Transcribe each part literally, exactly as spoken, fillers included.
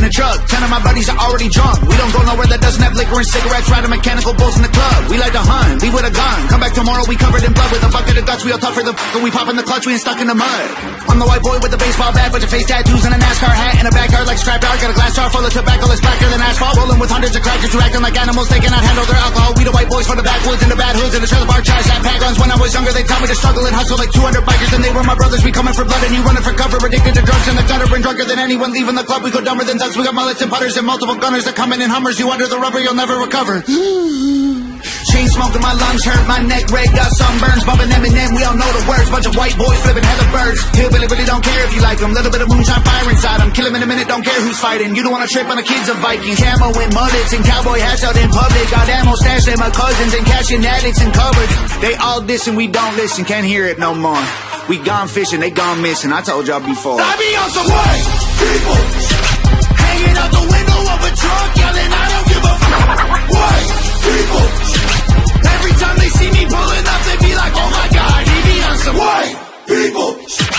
a truck. Ten of my buddies are already drunk. We don't go nowhere that doesn't have liquor and cigarettes. Riding mechanical bulls in the club. We like to hunt, leave with a gun. Come back tomorrow, we covered in blood with a bucket of guts. We all tough for the f***, we pop in the clutch, we ain't stuck in the mud. I'm the white boy with the baseball bat, bunch of face tattoos and a NASCAR hat. In a backyard like scrapyard, got a glass jar full of tobacco that's blacker than asphalt. Rolling with hundreds of crackers who acting like animals, they cannot handle their alcohol. We the white boys from the backwoods and the bad hoods in the trailer park trash that pack guns. When I was younger, they taught me to struggle and hustle like two hundred bikers, and they were my brothers. We coming for blood and you running for cover, addicted to drugs in the gutter and drunker than anyone leaving the club. We go dumber than thugs. We got mullets and putters and multiple gunners that coming in Hummers. You under the rubber, you'll never recover. Chain smoking, my lungs hurt, my neck red, got sunburns. Bumping Eminem, we all know the words. Bunch of white boys flipping heather birds. Hillbilly really don't care if you like them. Little bit of moonshine fire inside them. Kill him in a minute, don't care who's fighting. You don't wanna trip on the kids of Vikings. Camo and mullets and cowboy hats out in public. Got ammo stashed in my cousins and cashing addicts and cupboards. They all diss and we don't listen, can't hear it no more. We gone fishing, they gone missing. I told y'all before. I be on some white people hanging out the window of a truck, yelling, I don't give a f***. White people. Every time they see me pulling up, they be like, oh my God, he be on some white people.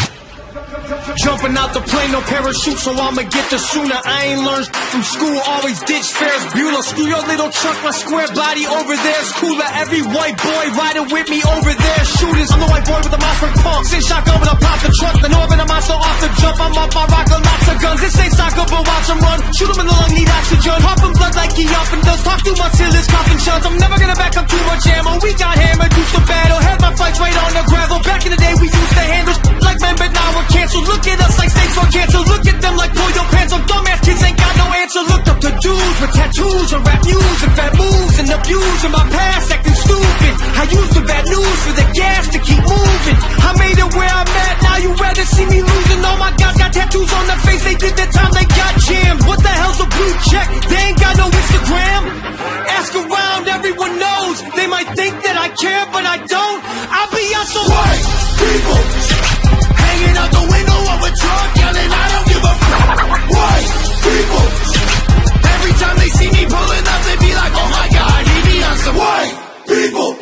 Jumping out the plane, no parachute, so I'ma get there sooner. I ain't learned from school, always ditch Ferris Bueller. Screw your little truck, my square body over there's cooler. Every white boy riding with me over there. Shooters, I'm the white boy with the mouth for pump. Sit shotgun when I pop the truck. The Northern, I'm also off the jump. I'm off my rock, lots of guns. This ain't soccer, but watch them run. Shoot them in the lung, need oxygen. Pumping blood like he up and does. Talk too much till his coughing shuns. I'm never gonna back up too much ammo. We got hammered, used to battle. Had my fights right on the gravel. Back in the day, we used to handle like men, but now we're canceled. Look at us like snakes on cancer. Look at them like pull your pants on. Dumbass kids ain't got no answer. Looked up to dudes with tattoos and rap news and fat moves and abuse in my past, acting stupid. I used the bad news for the gas to keep moving. I made it where I'm at, now you rather see me losing. All my guys got tattoos on their face, they did their time, they got jammed. What the hell's a blue check? They ain't got no Instagram. Ask around, everyone knows. They might think that I care, but I don't. I'll be out so white people hanging out the window of a truck, yelling, I don't give a f***. White people. Every time they see me pulling up, they be like, oh my God, he be on some white people.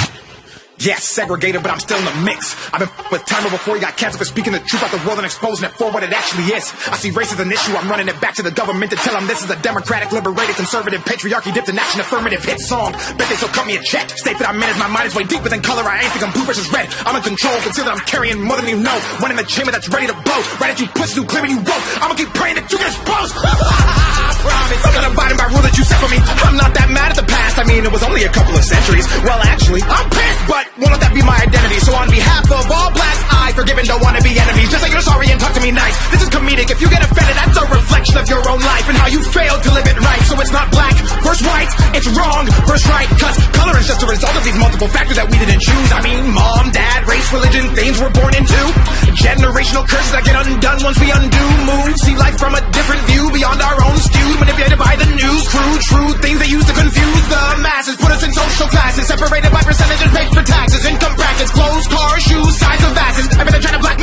Yes, segregated, but I'm still in the mix. I've been f- with time before you got canceled for speaking the truth about the world and exposing it for what it actually is. I see race as an issue, I'm running it back to the government to tell them this is a democratic, liberated, conservative, patriarchy dipped in action, affirmative hit song. Bet they still cut me a check. State that I'm in as my mind is way deeper than color. I ain't think I'm blue versus red. I'm in control, consider that I'm carrying more than you know. One in the chamber that's ready to blow. Right at you push through clear and you won't. I'ma keep praying that you get exposed. I promise. I'm not abiding by rule that you set for me. I'm not that mad at the past. I mean, it was only a couple of centuries. Well, actually, I'm pissed, but won't let that be my identity. So on behalf of all blacks, I forgive and don't want to be enemies. Just say you're sorry and talk to me nice. This is comedic. If you get offended, that's a reflection of your own life and how you failed to live it right. So it's not black versus white, it's wrong versus right. Cause color is just a result of these multiple factors that we didn't choose. I mean, mom, dad, race, religion, things we're born into. Generational curses that get undone once we undo moves. See life from a different view, beyond our own skewed, manipulated by the news. Crude, true things they use to confuse the masses. Put us in social classes, separated by percentages paid for taxes. Income brackets, clothes, cars, shoes, size of asses. I bet they're trying to black